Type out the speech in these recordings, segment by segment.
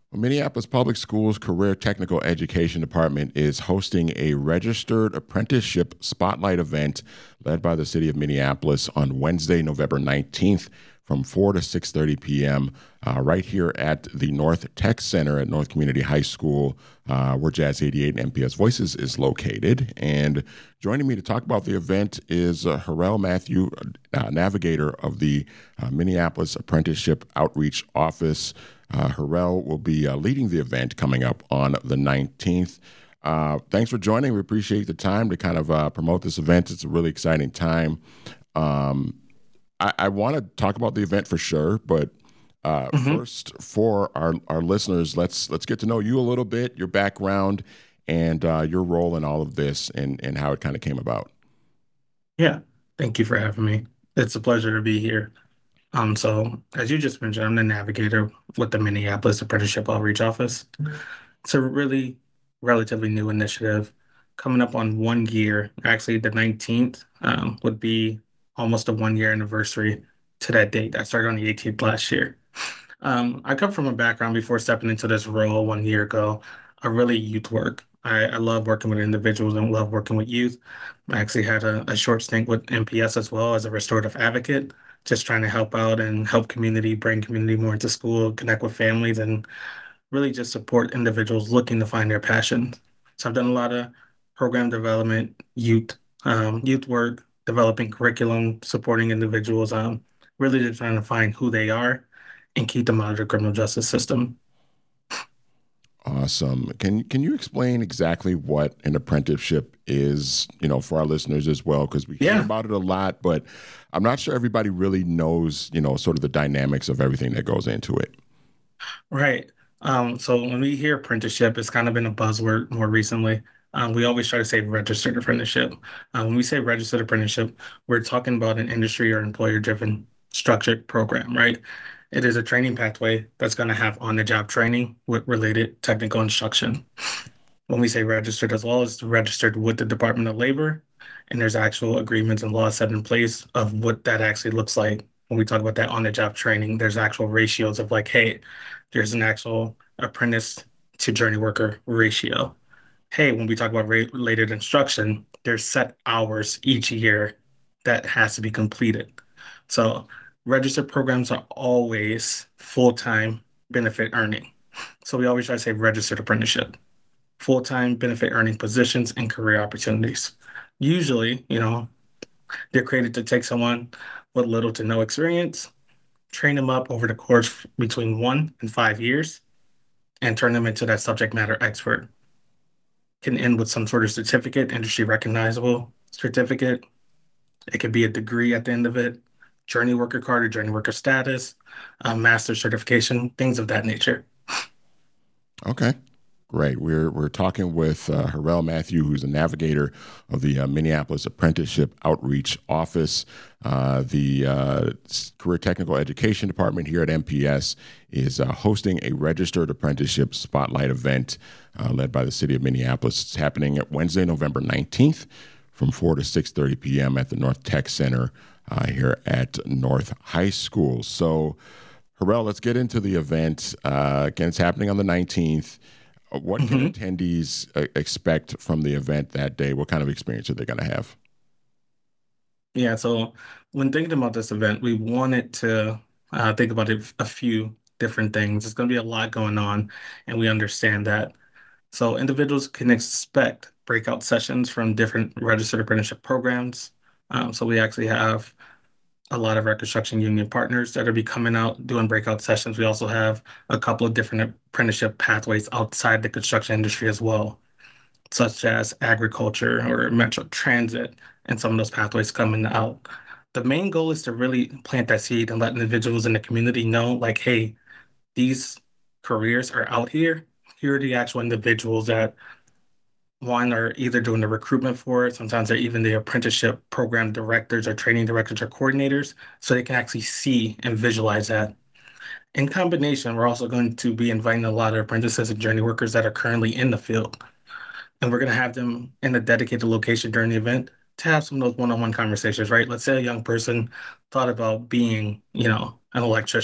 Well, Minneapolis Public Schools Career Technical Education Department is hosting a registered apprenticeship spotlight event led by the city of Minneapolis on Wednesday, November 19th from 4 to 6:30 p.m. Right here at the North Tech Center at North Community High School, where Jazz 88 and MPS Voices is located. And joining me to talk about the event is Harrell Matthew, navigator of the Minneapolis Apprenticeship Outreach Office. Harrell will be leading the event coming up on the 19th. Thanks for joining. We appreciate the time to kind of promote this event. It's a really exciting time. I want to talk about the event for sure, but hmm first, for our listeners, let's get to know you a little bit, your background, and your role in all of this, and how it kind of came about. Yeah. Thank you for having me. It's a pleasure to be here. So as you just mentioned, I'm the navigator with the Minneapolis Apprenticeship Outreach Office. It's a really relatively new initiative coming up on 1 year. Actually, the 19th would be almost a 1 year anniversary to that date. I started on the 18th last year. I come from a background before stepping into this role 1 year ago, I really youth work. I love working with individuals and love working with youth. I actually had a short stint with MPS as well as a restorative advocate, just trying to help out and help community, bring community more into school, connect with families, and really just support individuals looking to find their passion. So I've done a lot of program development, youth work, developing curriculum, supporting individuals, really just trying to find who they are and keep them out of the criminal justice system. Awesome. Can you explain exactly what an apprenticeship is, for our listeners as well? Because we hear Yeah, about it a lot, but I'm not sure everybody really knows, sort of the dynamics of everything that goes into it. right. So when we hear apprenticeship, it's kind of been a buzzword more recently. We always try to say registered apprenticeship. When we say registered apprenticeship, we're talking about an industry or employer-driven structured program, right? It is a training pathway that's going to have on-the-job training with related technical instruction. When we say registered as well, it's registered with the Department of Labor, and there's actual agreements and laws set in place of what that actually looks like. When we talk about that on-the-job training, there's actual ratios of like, hey, there's an actual apprentice to journey worker ratio. Hey, when we talk about related instruction, there's set hours each year that has to be completed. So registered programs are always full-time benefit earning. So we always try to say registered apprenticeship, full-time benefit earning positions and career opportunities. Usually, they're created to take someone with little to no experience, train them up over the course between 1 and 5 years, and turn them into that subject matter expert. Can end with some sort of certificate, industry recognizable certificate. It could be a degree at the end of it, journey worker card or journey worker status, master certification, things of that nature. Okay. Great. We're talking with Harrell Matthew, who's a navigator of the Minneapolis Apprenticeship Outreach Office. The Career Technical Education Department here at MPS is hosting a registered apprenticeship spotlight event led by the city of Minneapolis. It's happening at Wednesday, November 19th from 4 to 6:30 p.m. at the North Tech Center here at North High School. So, Harrell, let's get into the event. Again, it's happening on the 19th. What can Mhm. attendees expect from the event that day? What kind of experience are they going to have? Yeah, so when thinking about this event, we wanted to think about a few different things. There's going to be a lot going on, and we understand that. So individuals can expect breakout sessions from different registered apprenticeship programs. So we actually have a lot of our construction union partners that will be coming out doing breakout sessions. We also have a couple of different apprenticeship pathways outside the construction industry as well, such as agriculture or metro transit, and some of those pathways coming out. The main goal is to really plant that seed and let individuals in the community know, like, hey, these careers are out here. Here are the actual individuals that one are either doing the recruitment for it. Sometimes they're even the apprenticeship program directors or training directors or coordinators, so they can actually see and visualize that. In combination, we're also going to be inviting a lot of apprentices and journey workers that are currently in the field, and we're going to have them in a dedicated location during the event to have some of those one-on-one conversations, right? Let's say a young person thought about being, an electrician.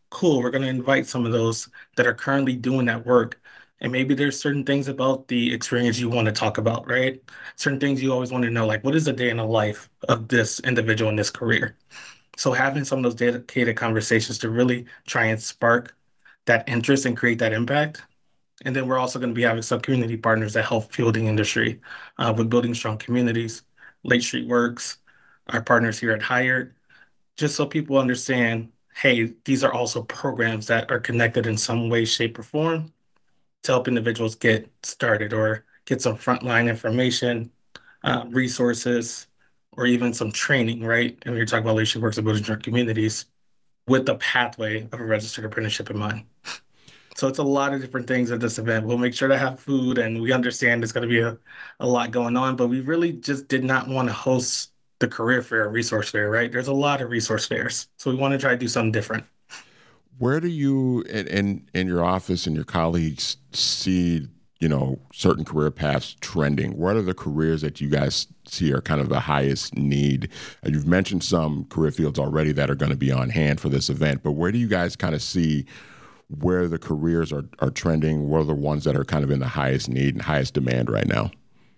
cool, we're going to invite some of those that are currently doing that work. And maybe there's certain things about the experience you want to talk about, right? Certain things you always want to know, like what is a day in the life of this individual in this career? So having some of those dedicated conversations to really try and spark that interest and create that impact. And then we're also going to be having some community partners that help fuel the industry with building strong communities. Late Street Works, our partners here at Hired, just so people understand, hey, these are also programs that are connected in some way, shape, or form to help individuals get started or get some frontline information, resources, or even some training, right? And we're talking about leadership works and building strong communities with the pathway of a registered apprenticeship in mind. So it's a lot of different things at this event. We'll make sure to have food, and we understand there's going to be a lot going on, but we really just did not want to host the career fair, or resource fair, right? There's a lot of resource fairs. So we want to try to do something different. Where do you in your office and your colleagues see, certain career paths trending? What are the careers that you guys see are kind of the highest need? You've mentioned some career fields already that are going to be on hand for this event, but where do you guys kind of see where the careers are trending? What are the ones that are kind of in the highest need and highest demand right now?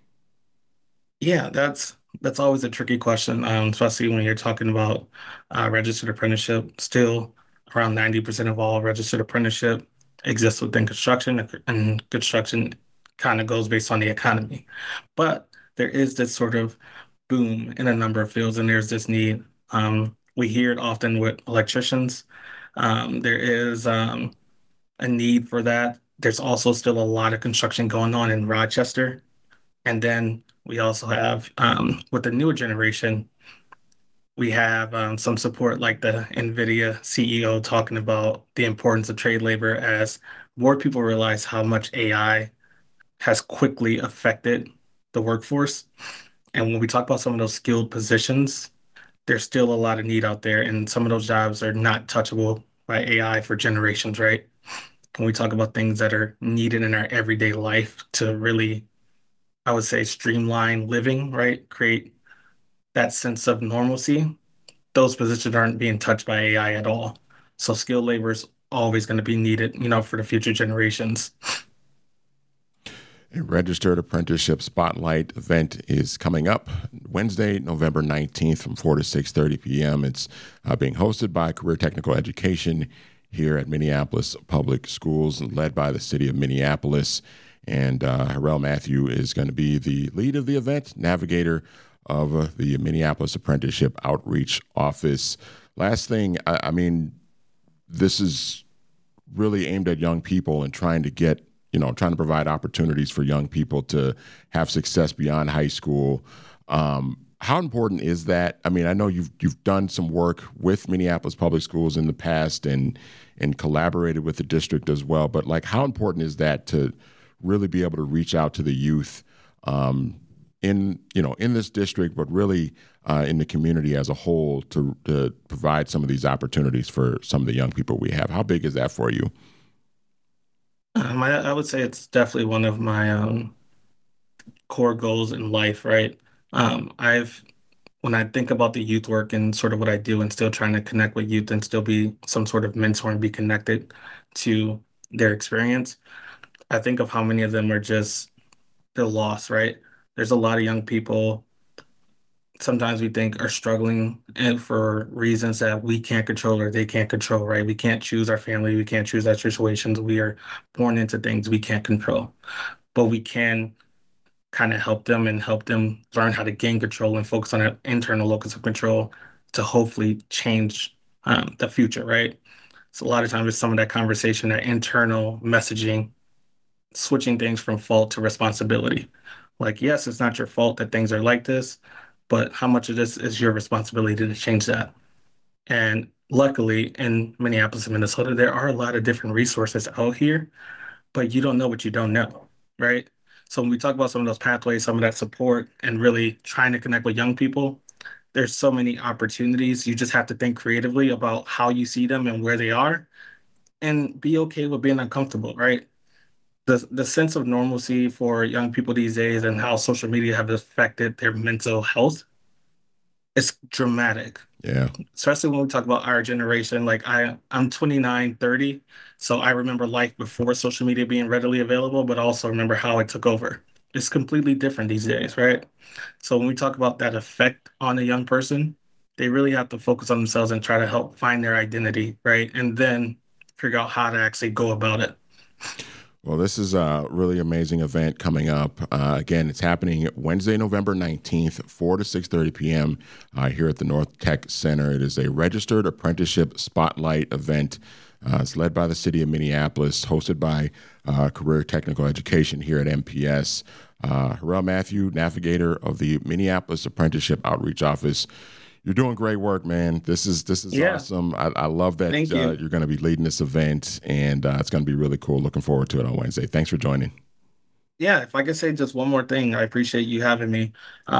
Yeah, that's always a tricky question, especially when you're talking about registered apprenticeship. Still, around 90% of all registered apprenticeship exists within construction, and construction kind of goes based on the economy. But there is this sort of boom in a number of fields, and there's this need. We hear it often with electricians. There is a need for that. There's also still a lot of construction going on in Rochester. And then we also have, with the newer generation, we have some support like the NVIDIA CEO talking about the importance of trade labor as more people realize how much AI has quickly affected the workforce. And when we talk about some of those skilled positions, there's still a lot of need out there, and some of those jobs are not touchable by AI for generations, right? When we talk about things that are needed in our everyday life to really, I would say, streamline living, right? Create that sense of normalcy. Those positions aren't being touched by AI at all. So skilled labor is always going to be needed, for the future generations. A registered apprenticeship spotlight event is coming up Wednesday, November 19th from 4 to 6:30 p.m. It's being hosted by Career Technical Education here at Minneapolis Public Schools and led by the city of Minneapolis. And Harrell Matthew is going to be the lead of the event, navigator of the Minneapolis Apprenticeship Outreach Office. Last thing, I mean, this is really aimed at young people and trying to get, trying to provide opportunities for young people to have success beyond high school. How important is that? I mean, I know you've done some work with Minneapolis Public Schools in the past and collaborated with the district as well. But like, how important is that to really be able to reach out to the youth in this district, but really in the community as a whole to provide some of these opportunities for some of the young people we have? How big is that for you? I would say it's definitely one of my core goals in life, right? I've when I think about the youth work and sort of what I do and still trying to connect with youth and still be some sort of mentor and be connected to their experience, I think of how many of them are just they're lost, right? There's a lot of young people sometimes we think are struggling and for reasons that we can't control or they can't control, right? We can't choose our family, we can't choose our situations. We are born into things we can't control, but we can kind of help them and help them learn how to gain control and focus on an internal locus of control to hopefully change the future, right? So a lot of times it's some of that conversation, that internal messaging, switching things from fault to responsibility. Like, yes, it's not your fault that things are like this, but how much of this is your responsibility to change that? And luckily, in Minneapolis and Minnesota, there are a lot of different resources out here, but you don't know what you don't know, right? So when we talk about some of those pathways, some of that support, and really trying to connect with young people, there's so many opportunities. You just have to think creatively about how you see them and where they are, and be okay with being uncomfortable, right? The sense of normalcy for young people these days and how social media have affected their mental health is dramatic. Yeah. Especially when we talk about our generation. Like I'm 29, 30, so I remember life before social media being readily available, but also remember how it took over. It's completely different these days, right? So when we talk about that effect on a young person, they really have to focus on themselves and try to help find their identity, right? And then figure out how to actually go about it. Well, this is a really amazing event coming up. Again, it's happening Wednesday, November 19th, 4 to 6:30 p.m. Here at the North Tech Center. It is a registered apprenticeship spotlight event. It's led by the city of Minneapolis, hosted by Career Technical Education here at MPS. Harrell Matthew, navigator of the Minneapolis Apprenticeship Outreach Office. You're doing great work, man. This is Yeah, awesome. I love that thank you. you're going to be leading this event, and it's going to be really cool. Looking forward to it on Wednesday. Thanks for joining. Yeah, if I could say just one more thing, I appreciate you having me.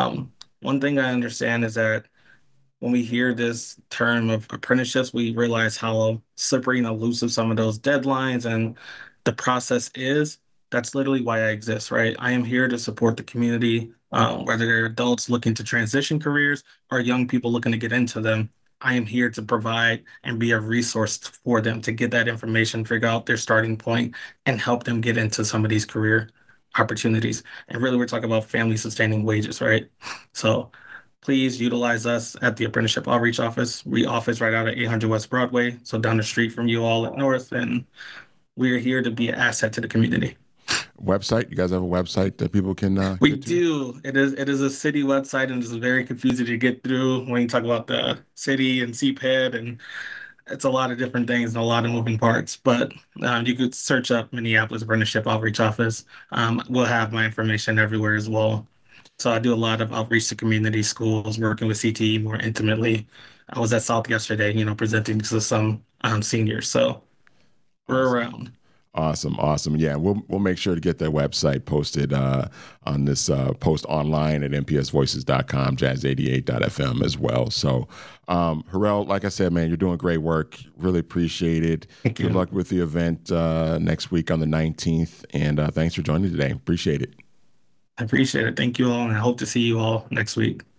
One thing I understand is that when we hear this term of apprenticeships, we realize how slippery and elusive some of those deadlines and the process is. That's literally why I exist, right? I am here to support the community, whether they're adults looking to transition careers or young people looking to get into them. I am here to provide and be a resource for them to get that information, figure out their starting point, and help them get into some of these career opportunities. And really, we're talking about family sustaining wages, right? So, please utilize us at the Apprenticeship Outreach Office. We office right out at 800 West Broadway, so down the street from you all at North, and we're here to be an asset to the community. Website? You guys have a website that people can We get to? do. It is a city website and it's very confusing to get through when you talk about the city and CPED, and it's a lot of different things and a lot of moving parts. But you could search up Minneapolis Apprenticeship Outreach Office. We'll have my information everywhere as well. So I do a lot of outreach to community schools, working with CTE more intimately. I was at South yesterday, presenting to some seniors. So we're Awesome. around. Awesome. Yeah, we'll make sure to get that website posted on this post online at mpsvoices.com, jazz88.fm as well. So, Harrell, like I said, man, you're doing great work. Really appreciate it. Thank Good you. luck with the event next week on the 19th. And thanks for joining today. Appreciate it. I appreciate it. Thank you all, and I hope to see you all next week.